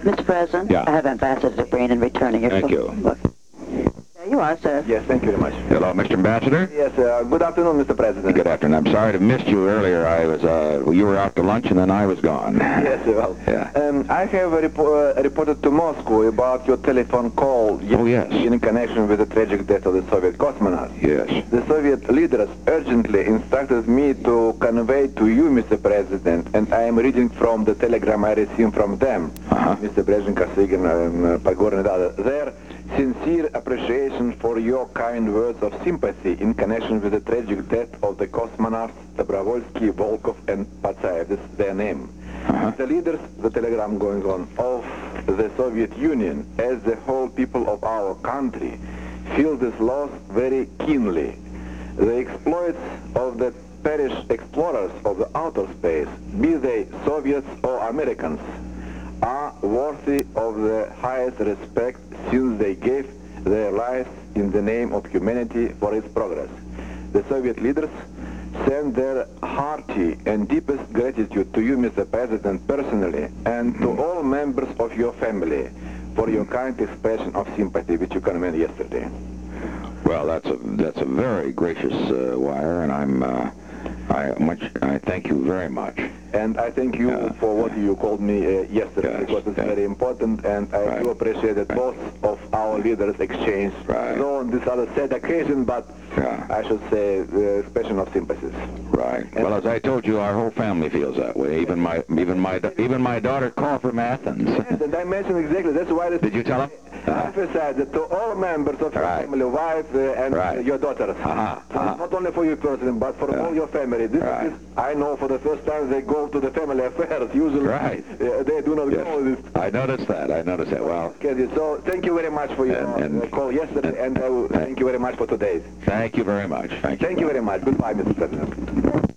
Mr. President, Yeah. I have Ambassador Breen in returning your Thank you. book. There you are, sir. Yes, thank you very much. Hello, Mr. Ambassador. Yes, good afternoon, Mr. President. Good afternoon. I'm sorry to have missed you earlier. I was, you were out to lunch and then I was gone. Yes, well, Yeah. I have reported to Moscow about your telephone call Oh, yes. in connection with the tragic death of the Soviet cosmonaut. Yes. The Soviet leaders urgently instructed me to convey to you, Mr. President, and I am reading from the telegram I received from them, Mr. Brezhnev, Kosygin, Pogorny, and others, their sincere appreciation for your kind words of sympathy in connection with the tragic death of the cosmonauts Dobrovolsky, Volkov, and Patsayev. This is their name. The leaders, the telegram going on, of the Soviet Union, as the whole people of our country, feel this loss very keenly. The exploits of the perished explorers of the outer space, be they Soviets or Americans, are worthy of the highest respect since they gave their lives in the name of humanity for its progress. The Soviet leaders send their hearty and deepest gratitude to you, Mr. President, personally, and to all members of your family for your kind expression of sympathy which you conveyed yesterday. Well, that's a very gracious wire, and I thank you very much. And I thank you for what you called me yesterday, because it's very important, and I do appreciate that both of our leaders exchanged, though on this other sad occasion, but I should say the expression of sympathies. Right. Well, as I told you, our whole family feels that way. Even my daughter called from Athens. Yes, and I mentioned exactly. That's why. Did you tell him? I emphasize that to all members of your family, wife and your daughters. Not only for you personally, but for all your family. This is, I know for the first time they go to the family affairs. Usually they do not go with this. I noticed that. Well, Okay, so thank you very much for your call yesterday, and thank you very much for today. thank you very much. Thank you very much. Goodbye, Mr. President.